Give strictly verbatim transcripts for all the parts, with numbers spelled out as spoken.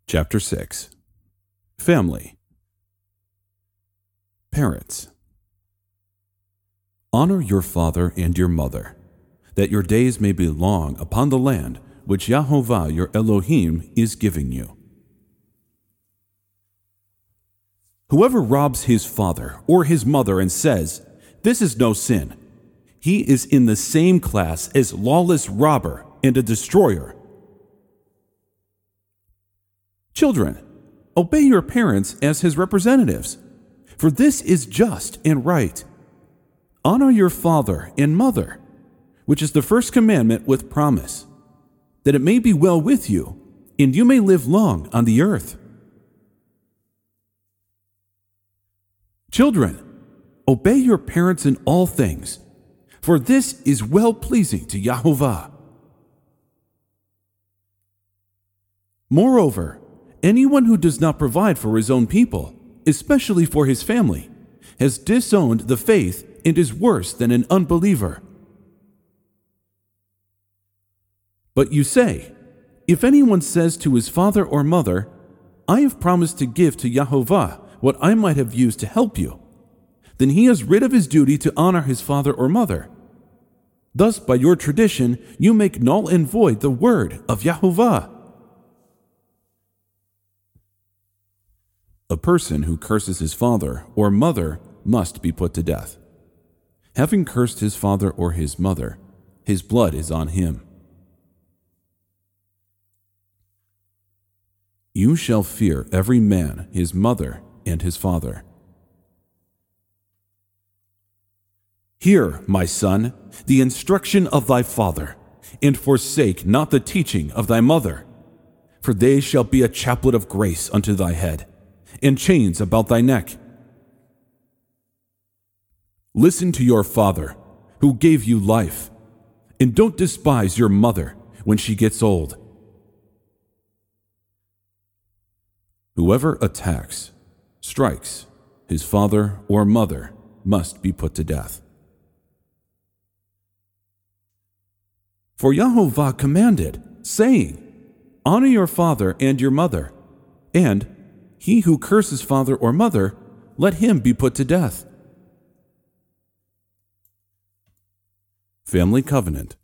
Chapter six. Family. Parents. Honor your father and your mother, that your days may be long upon the land which Yahovah your Elohim is giving you. Whoever robs his father or his mother and says, "This is no sin," he is in the same class as lawless robber and a destroyer. Children, obey your parents as his representatives, for this is just and right. Honor your father and mother, which is the first commandment with promise, that it may be well with you, and you may live long on the earth. Children, obey your parents in all things, for this is well-pleasing to Yahovah. Moreover, anyone who does not provide for his own people, especially for his family, has disowned the faith and is worse than an unbeliever. But you say, if anyone says to his father or mother, "I have promised to give to Yahovah what I might have used to help you," then he is rid of his duty to honor his father or mother. Thus, by your tradition, you make null and void the word of Yahovah. A person who curses his father or mother must be put to death. Having cursed his father or his mother, his blood is on him. You shall fear every man his mother and his father. Hear, my son, the instruction of thy father, and forsake not the teaching of thy mother, for they shall be a chaplet of grace unto thy head, and chains about thy neck. Listen to your father, who gave you life, and don't despise your mother when she gets old. Whoever attacks, strikes, his father or mother must be put to death. For Yahovah commanded, saying, "Honor your father and your mother," and "He who curses father or mother, let him be put to death." Family Covenant.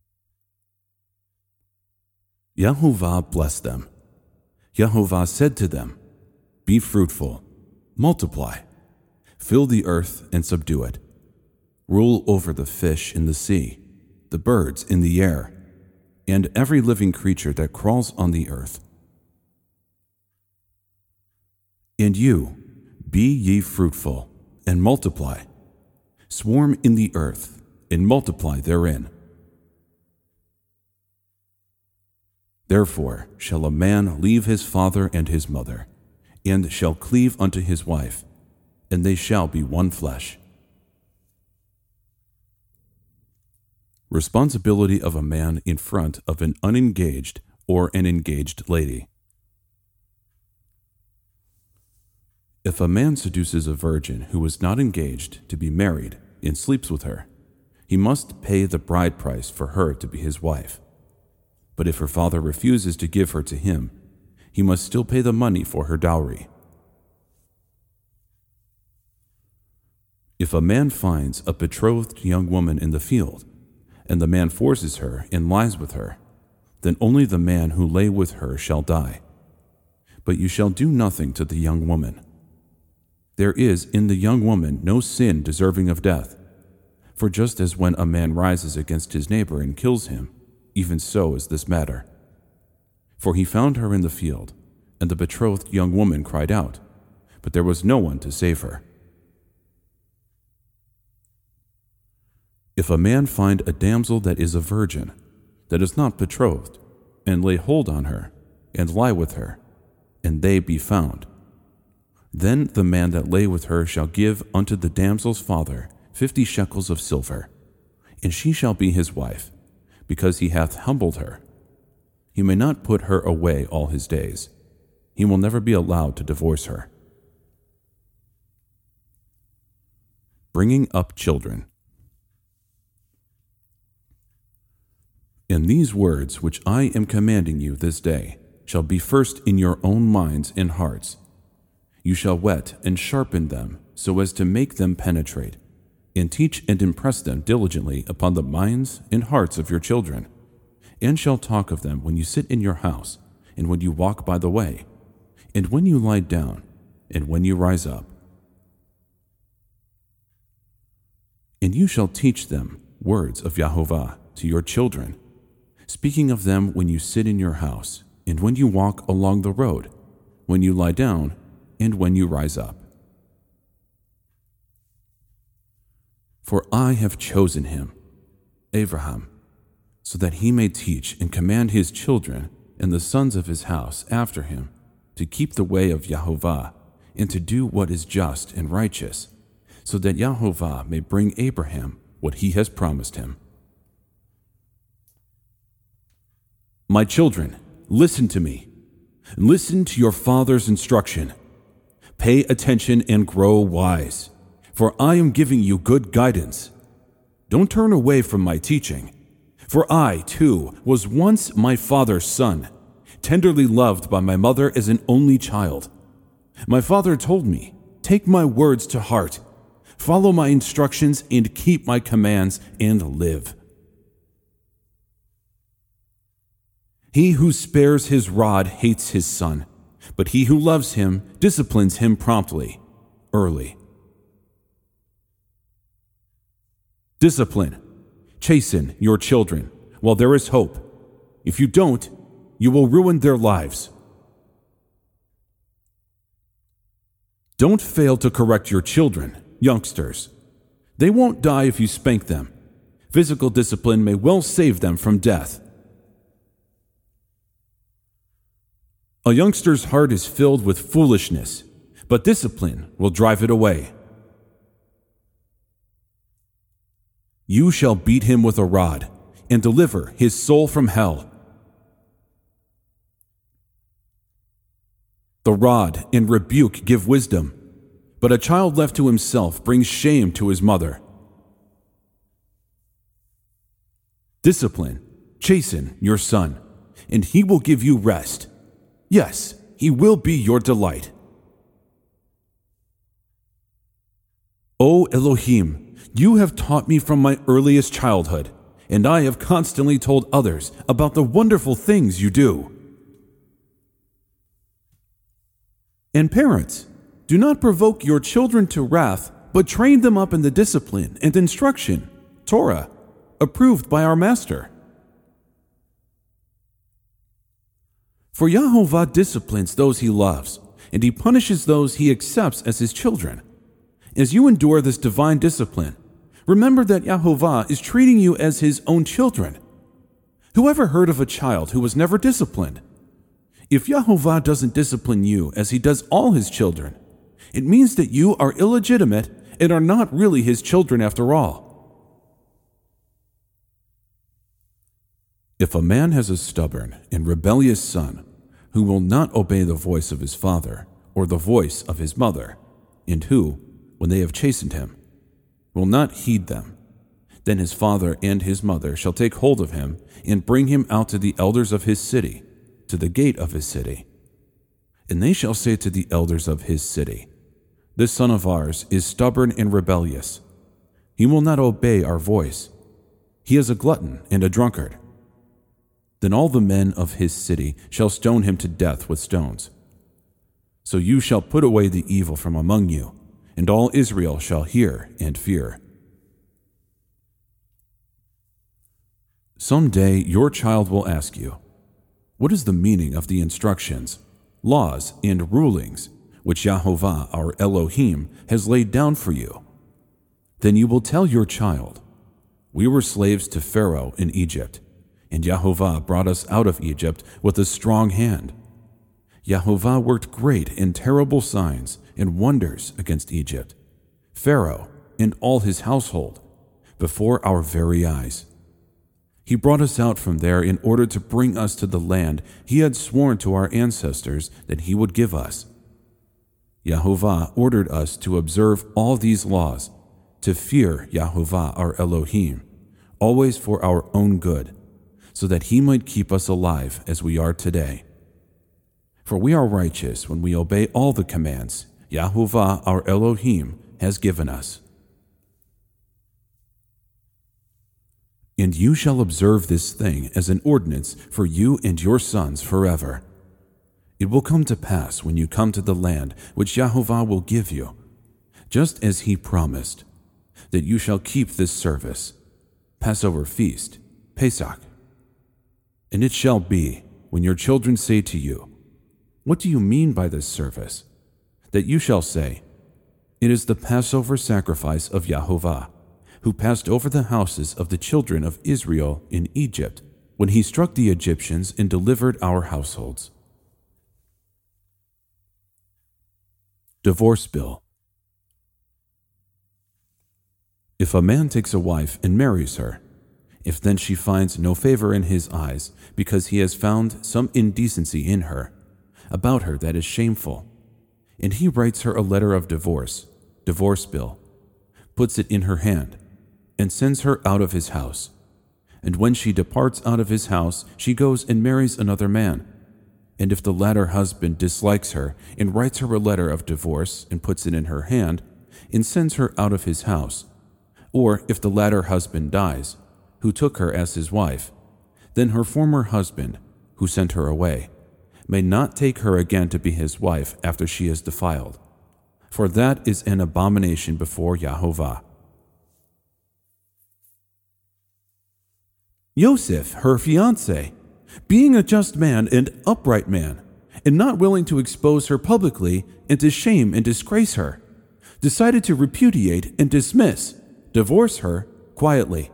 Yahovah blessed them. Yahovah said to them, "Be fruitful, multiply, fill the earth and subdue it. Rule over the fish in the sea, the birds in the air, and every living creature that crawls on the earth. And you, be ye fruitful, and multiply. Swarm in the earth, and multiply therein. Therefore shall a man leave his father and his mother, and shall cleave unto his wife, and they shall be one flesh." Responsibility of a man in front of an unengaged or an engaged lady. If a man seduces a virgin who is not engaged to be married and sleeps with her, he must pay the bride price for her to be his wife. But if her father refuses to give her to him, he must still pay the money for her dowry. If a man finds a betrothed young woman in the field, and the man forces her and lies with her, then only the man who lay with her shall die. But you shall do nothing to the young woman. There is in the young woman no sin deserving of death, for just as when a man rises against his neighbor and kills him, even so is this matter. For he found her in the field, and the betrothed young woman cried out, but there was no one to save her. If a man find a damsel that is a virgin, that is not betrothed, and lay hold on her, and lie with her, and they be found, then the man that lay with her shall give unto the damsel's father fifty shekels of silver, and she shall be his wife, because he hath humbled her. He may not put her away all his days. He will never be allowed to divorce her. Bringing up children. In these words which I am commanding you this day, shall be first in your own minds and hearts. You shall whet and sharpen them so as to make them penetrate, and teach and impress them diligently upon the minds and hearts of your children, and shall talk of them when you sit in your house, and when you walk by the way, and when you lie down, and when you rise up. And you shall teach them words of Yahovah to your children, speaking of them when you sit in your house, and when you walk along the road, when you lie down, and when you rise up. For I have chosen him, Abraham, so that he may teach and command his children and the sons of his house after him to keep the way of Yahovah and to do what is just and righteous, so that Yahovah may bring Abraham what he has promised him. My children, listen to me. Listen to your father's instruction. Pay attention and grow wise, for I am giving you good guidance. Don't turn away from my teaching, for I, too, was once my father's son, tenderly loved by my mother as an only child. My father told me, take my words to heart, follow my instructions, and keep my commands, and live. He who spares his rod hates his son, but he who loves him disciplines him promptly, early. Discipline, chasten your children while there is hope. If you don't, you will ruin their lives. Don't fail to correct your children, youngsters. They won't die if you spank them. Physical discipline may well save them from death. A youngster's heart is filled with foolishness, but discipline will drive it away. You shall beat him with a rod and deliver his soul from hell. The rod and rebuke give wisdom, but a child left to himself brings shame to his mother. Discipline, chasten your son, and he will give you rest. Yes, he will be your delight. O Elohim, you have taught me from my earliest childhood, and I have constantly told others about the wonderful things you do. And parents, do not provoke your children to wrath, but train them up in the discipline and instruction, Torah, approved by our Master. For Yahovah disciplines those he loves, and he punishes those he accepts as his children. As you endure this divine discipline, remember that Yahovah is treating you as his own children. Who ever heard of a child who was never disciplined? If Yahovah doesn't discipline you as he does all his children, it means that you are illegitimate and are not really his children after all. If a man has a stubborn and rebellious son who will not obey the voice of his father or the voice of his mother, and who, when they have chastened him, will not heed them, then his father and his mother shall take hold of him and bring him out to the elders of his city, to the gate of his city. And they shall say to the elders of his city, this son of ours is stubborn and rebellious. He will not obey our voice. He is a glutton and a drunkard. Then all the men of his city shall stone him to death with stones. So you shall put away the evil from among you, and all Israel shall hear and fear. Someday your child will ask you, what is the meaning of the instructions, laws, and rulings which Yahovah our Elohim has laid down for you? Then you will tell your child, we were slaves to Pharaoh in Egypt, and Yahovah brought us out of Egypt with a strong hand. Yahovah worked great and terrible signs and wonders against Egypt, Pharaoh, and all his household, before our very eyes. He brought us out from there in order to bring us to the land he had sworn to our ancestors that he would give us. Yahovah ordered us to observe all these laws, to fear Yahovah our Elohim, always for our own good, so that he might keep us alive as we are today. For we are righteous when we obey all the commands Yahovah our Elohim has given us. And you shall observe this thing as an ordinance for you and your sons forever. It will come to pass when you come to the land which Yahovah will give you, just as he promised, that you shall keep this service, Passover feast, Pesach. And it shall be, when your children say to you, What do you mean by this service? That you shall say, It is the Passover sacrifice of Yahovah, who passed over the houses of the children of Israel in Egypt, when he struck the Egyptians and delivered our households. Divorce Bill. If a man takes a wife and marries her, if then she finds no favor in his eyes, because he has found some indecency in her, about her that is shameful, and he writes her a letter of divorce, divorce bill, puts it in her hand, and sends her out of his house. And when she departs out of his house, she goes and marries another man. And if the latter husband dislikes her, and writes her a letter of divorce, and puts it in her hand, and sends her out of his house, or if the latter husband dies, who took her as his wife, then her former husband, who sent her away, may not take her again to be his wife after she is defiled, for that is an abomination before Yahovah. Yosef, her fiancé, being a just man and upright man, and not willing to expose her publicly and to shame and disgrace her, decided to repudiate and dismiss, divorce her quietly.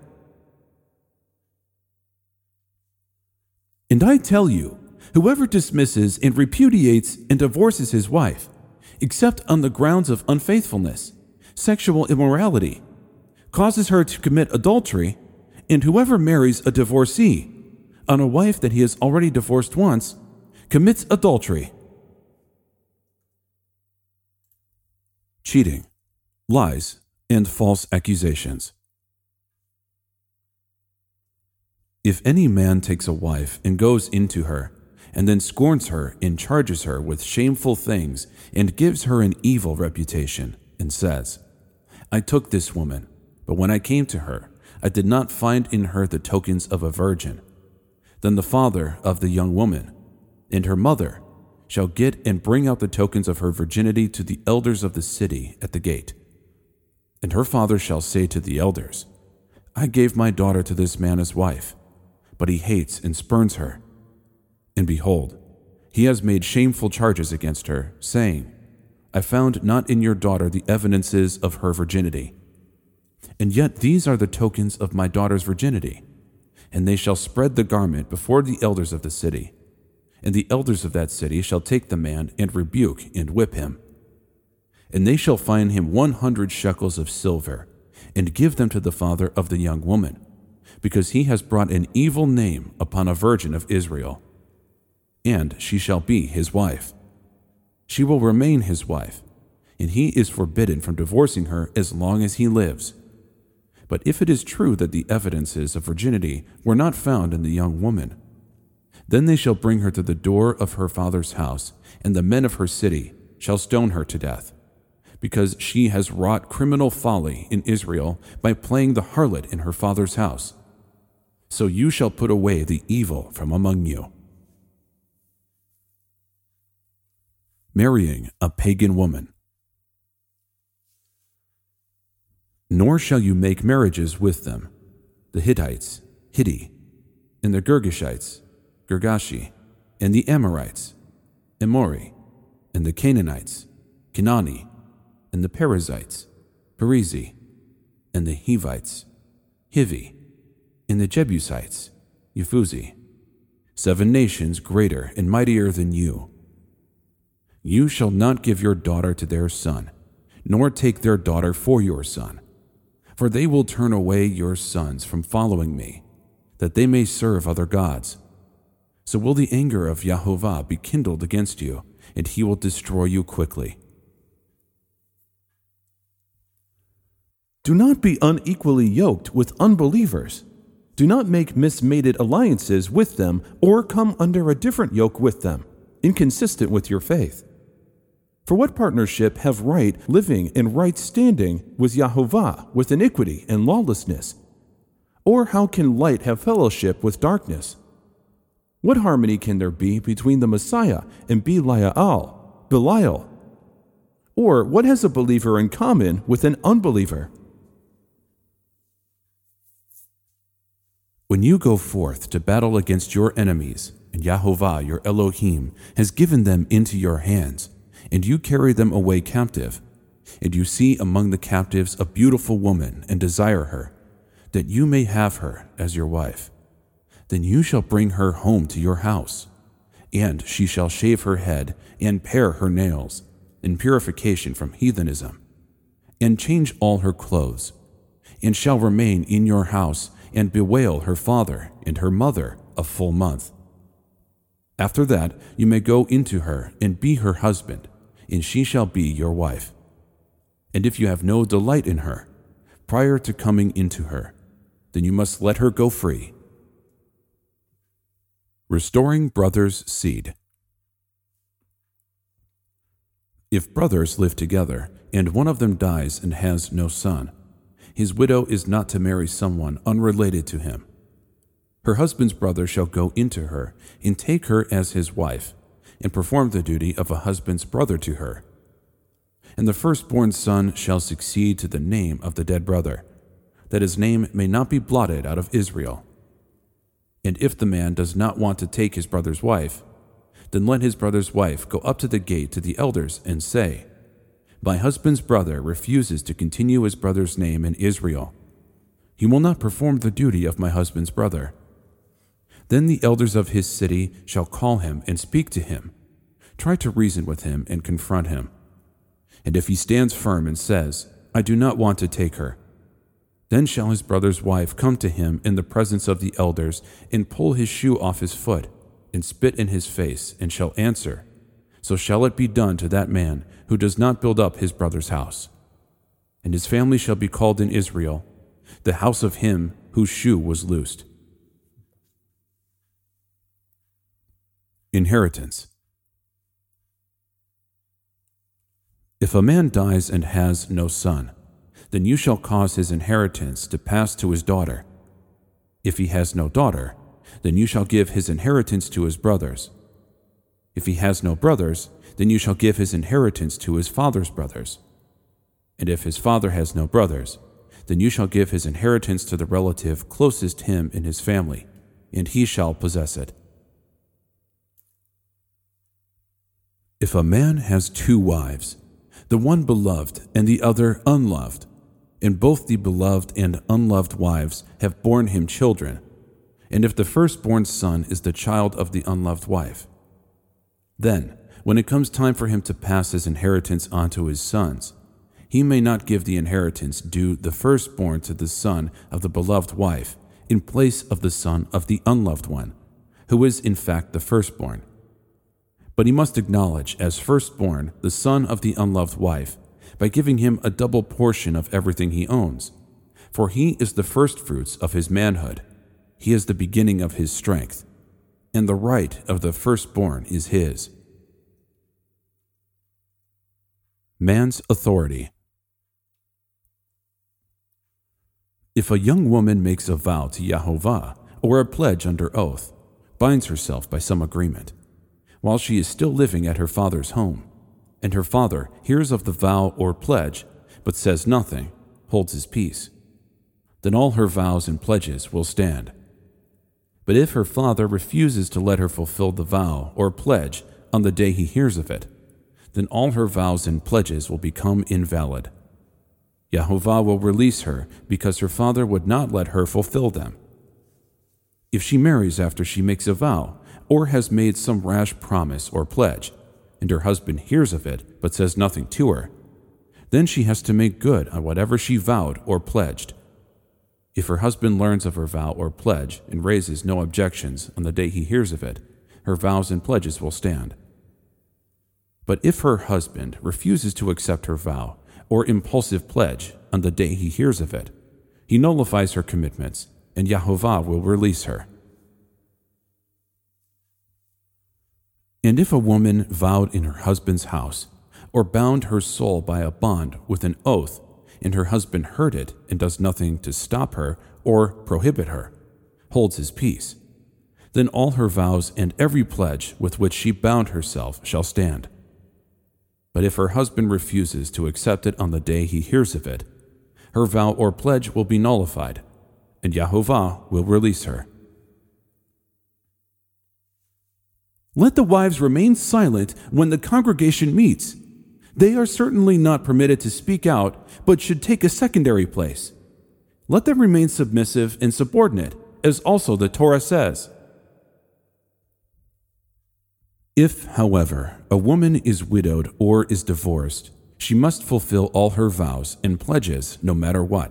And I tell you, whoever dismisses and repudiates and divorces his wife, except on the grounds of unfaithfulness, sexual immorality, causes her to commit adultery, and whoever marries a divorcee on a wife that he has already divorced once commits adultery. Cheating, lies, and false accusations. If any man takes a wife and goes into her, and then scorns her and charges her with shameful things and gives her an evil reputation, and says, I took this woman, but when I came to her, I did not find in her the tokens of a virgin, then the father of the young woman and her mother shall get and bring out the tokens of her virginity to the elders of the city at the gate. And her father shall say to the elders, I gave my daughter to this man as wife, but he hates and spurns her. And behold, he has made shameful charges against her, saying, I found not in your daughter the evidences of her virginity. And yet these are the tokens of my daughter's virginity. And they shall spread the garment before the elders of the city. And the elders of that city shall take the man and rebuke and whip him. And they shall fine him one hundred shekels of silver, and give them to the father of the young woman, because he has brought an evil name upon a virgin of Israel. And she shall be his wife. She will remain his wife, and he is forbidden from divorcing her as long as he lives. But if it is true that the evidences of virginity were not found in the young woman, then they shall bring her to the door of her father's house, and the men of her city shall stone her to death, because she has wrought criminal folly in Israel by playing the harlot in her father's house. So you shall put away the evil from among you. Marrying a pagan woman. Nor shall you make marriages with them, the Hittites, Hitti, and the Girgashites, Girgashi, and the Amorites, Amori, and the Canaanites, Kenani, and the Perizzites, Perizi, and the Hivites, Hivi, and the Jebusites, Yephuzi, seven nations greater and mightier than you. You shall not give your daughter to their son, nor take their daughter for your son, for they will turn away your sons from following me, that they may serve other gods. So will the anger of Yahovah be kindled against you, and he will destroy you quickly. Do not be unequally yoked with unbelievers. Do not make mismated alliances with them or come under a different yoke with them. inconsistent with your faith. For what partnership have right living and right standing with Yahovah with iniquity and lawlessness? Or how can light have fellowship with darkness? What harmony can there be between the Messiah and Belial, Belial? Or what has a believer in common with an unbeliever? When you go forth to battle against your enemies, and Yahovah your Elohim has given them into your hands, and you carry them away captive, and you see among the captives a beautiful woman and desire her, that you may have her as your wife, then you shall bring her home to your house, and she shall shave her head and pare her nails, in purification from heathenism, and change all her clothes, and shall remain in your house, and bewail her father and her mother a full month. After that you may go into her and be her husband, and she shall be your wife. And if you have no delight in her, prior to coming into her, then you must let her go free. Restoring brothers' seed. If brothers live together, and one of them dies and has no son, his widow is not to marry someone unrelated to him. Her husband's brother shall go into her and take her as his wife, and perform the duty of a husband's brother to her. And the firstborn son shall succeed to the name of the dead brother, that his name may not be blotted out of Israel. And if the man does not want to take his brother's wife, then let his brother's wife go up to the gate to the elders and say, My husband's brother refuses to continue his brother's name in Israel. He will not perform the duty of my husband's brother. Then the elders of his city shall call him and speak to him, try to reason with him and confront him. And if he stands firm and says, I do not want to take her, then shall his brother's wife come to him in the presence of the elders and pull his shoe off his foot and spit in his face, and shall answer, So shall it be done to that man who does not build up his brother's house. And his family shall be called in Israel, the house of him whose shoe was loosed. Inheritance. If a man dies and has no son, then you shall cause his inheritance to pass to his daughter. If he has no daughter, then you shall give his inheritance to his brothers. If he has no brothers, then you shall give his inheritance to his father's brothers. And if his father has no brothers, then you shall give his inheritance to the relative closest him in his family, and he shall possess it. If a man has two wives, the one beloved and the other unloved, and both the beloved and unloved wives have borne him children, and if the firstborn son is the child of the unloved wife, then, when it comes time for him to pass his inheritance on to his sons, he may not give the inheritance due the firstborn to the son of the beloved wife in place of the son of the unloved one, who is in fact the firstborn. But he must acknowledge as firstborn the son of the unloved wife by giving him a double portion of everything he owns, for he is the firstfruits of his manhood, he is the beginning of his strength, and the right of the firstborn is his. Man's authority. If a young woman makes a vow to Yahovah or a pledge under oath, binds herself by some agreement, while she is still living at her father's home, and her father hears of the vow or pledge, but says nothing, holds his peace, then all her vows and pledges will stand. But if her father refuses to let her fulfill the vow or pledge on the day he hears of it, then all her vows and pledges will become invalid. Yahovah will release her because her father would not let her fulfill them. If she marries after she makes a vow, or has made some rash promise or pledge, and her husband hears of it but says nothing to her, then she has to make good on whatever she vowed or pledged. If her husband learns of her vow or pledge and raises no objections on the day he hears of it, her vows and pledges will stand. But if her husband refuses to accept her vow or impulsive pledge on the day he hears of it, he nullifies her commitments, and Yahovah will release her. And if a woman vowed in her husband's house, or bound her soul by a bond with an oath, and her husband heard it and does nothing to stop her or prohibit her, holds his peace, then all her vows and every pledge with which she bound herself shall stand. But if her husband refuses to accept it on the day he hears of it, her vow or pledge will be nullified, and Yahovah will release her. Let the wives remain silent when the congregation meets. They are certainly not permitted to speak out, but should take a secondary place. Let them remain submissive and subordinate, as also the Torah says. If, however, a woman is widowed or is divorced, she must fulfill all her vows and pledges no matter what.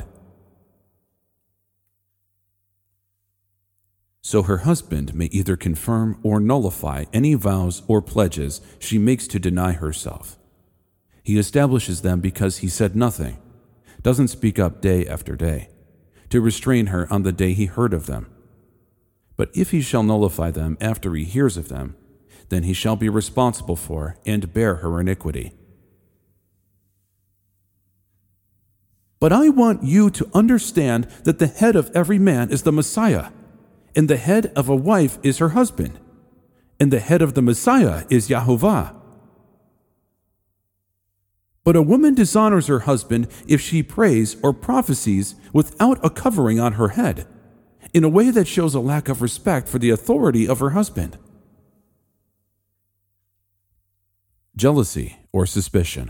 So her husband may either confirm or nullify any vows or pledges she makes to deny herself. He establishes them because he said nothing, doesn't speak up day after day, to restrain her on the day he heard of them. But if he shall nullify them after he hears of them, then he shall be responsible for and bear her iniquity. But I want you to understand that the head of every man is the Messiah, and the head of a wife is her husband, and the head of the Messiah is Yahovah. But a woman dishonors her husband if she prays or prophesies without a covering on her head, in a way that shows a lack of respect for the authority of her husband. Jealousy or suspicion.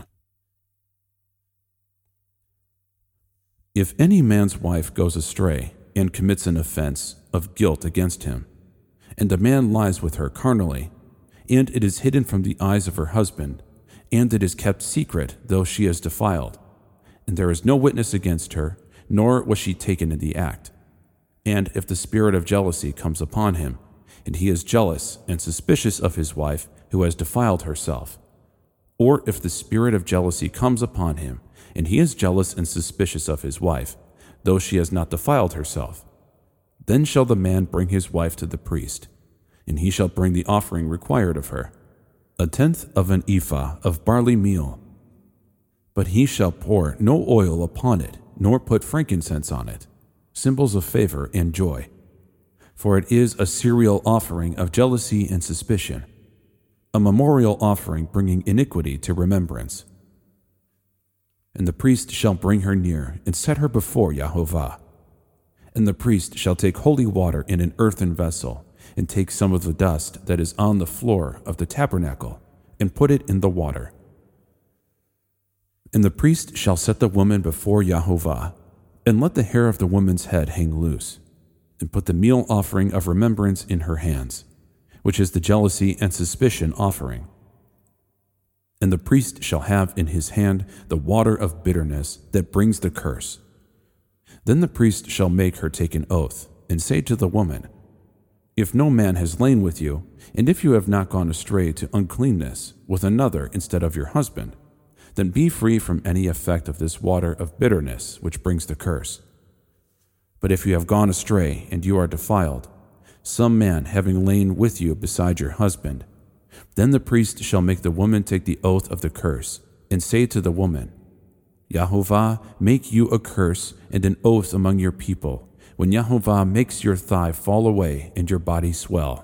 If any man's wife goes astray and commits an offense of guilt against him, and the man lies with her carnally, and it is hidden from the eyes of her husband, and it is kept secret though she is defiled, and there is no witness against her, nor was she taken in the act, and if the spirit of jealousy comes upon him, and he is jealous and suspicious of his wife who has defiled herself, or if the spirit of jealousy comes upon him, and he is jealous and suspicious of his wife, though she has not defiled herself, then shall the man bring his wife to the priest, and he shall bring the offering required of her, a tenth of an ephah of barley meal. But he shall pour no oil upon it, nor put frankincense on it, symbols of favor and joy. For it is a cereal offering of jealousy and suspicion, a memorial offering bringing iniquity to remembrance. And the priest shall bring her near and set her before Yahovah. And the priest shall take holy water in an earthen vessel, and take some of the dust that is on the floor of the tabernacle, and put it in the water. And the priest shall set the woman before Yahovah, and let the hair of the woman's head hang loose, and put the meal offering of remembrance in her hands, which is the jealousy and suspicion offering. And the priest shall have in his hand the water of bitterness that brings the curse. Then the priest shall make her take an oath, and say to the woman, If no man has lain with you, and if you have not gone astray to uncleanness with another instead of your husband, then be free from any effect of this water of bitterness which brings the curse. But if you have gone astray and you are defiled, some man having lain with you beside your husband, then the priest shall make the woman take the oath of the curse, and say to the woman, Yahovah make you a curse and an oath among your people, when Yahovah makes your thigh fall away and your body swell.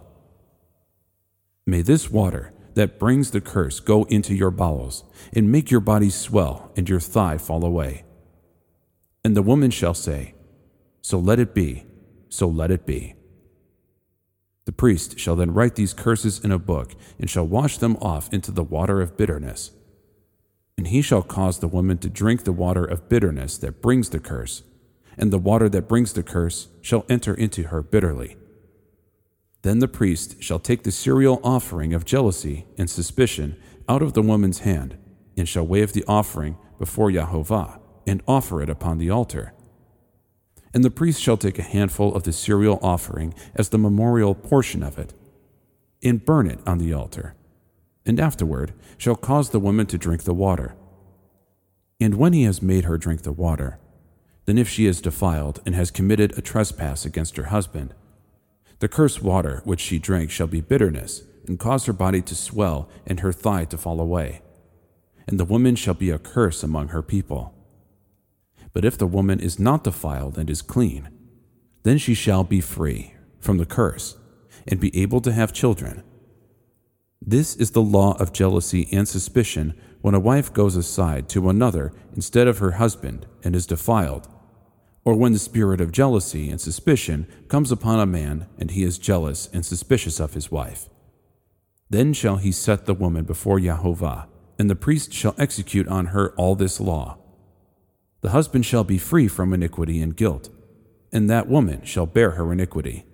May this water that brings the curse go into your bowels, and make your body swell and your thigh fall away. And the woman shall say, So let it be, so let it be. The priest shall then write these curses in a book, and shall wash them off into the water of bitterness. And he shall cause the woman to drink the water of bitterness that brings the curse, and the water that brings the curse shall enter into her bitterly. Then the priest shall take the cereal offering of jealousy and suspicion out of the woman's hand, and shall wave the offering before Yahovah, and offer it upon the altar. And the priest shall take a handful of the cereal offering as the memorial portion of it, and burn it on the altar, and afterward shall cause the woman to drink the water. And when he has made her drink the water, then if she is defiled and has committed a trespass against her husband, the cursed water which she drank shall be bitterness, and cause her body to swell and her thigh to fall away. And the woman shall be a curse among her people. But if the woman is not defiled and is clean, then she shall be free from the curse and be able to have children. This is the law of jealousy and suspicion when a wife goes aside to another instead of her husband and is defiled, or when the spirit of jealousy and suspicion comes upon a man and he is jealous and suspicious of his wife. Then shall he set the woman before Yahovah, and the priest shall execute on her all this law. The husband shall be free from iniquity and guilt, and that woman shall bear her iniquity.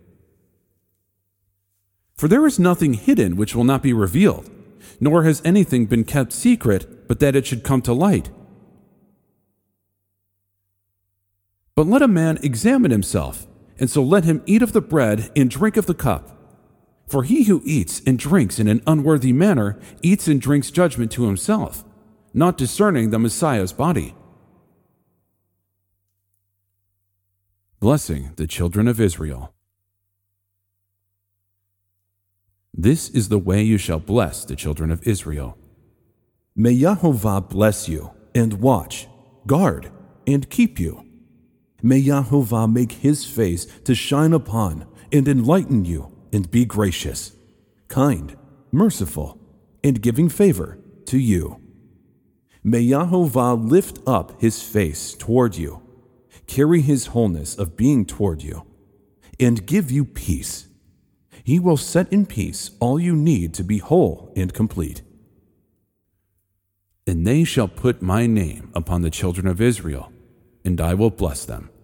For there is nothing hidden which will not be revealed, nor has anything been kept secret, but that it should come to light. But let a man examine himself, and so let him eat of the bread and drink of the cup. For he who eats and drinks in an unworthy manner eats and drinks judgment to himself, not discerning the Messiah's body. Blessing the children of Israel. This is the way you shall bless the children of Israel. May Yahovah bless you, and watch, guard, and keep you. May Yahovah make his face to shine upon, and enlighten you, and be gracious, kind, merciful, and giving favor to you. May Yahovah lift up his face toward you, carry his wholeness of being toward you, and give you peace. He will set in peace all you need to be whole and complete. And they shall put my name upon the children of Israel, and I will bless them.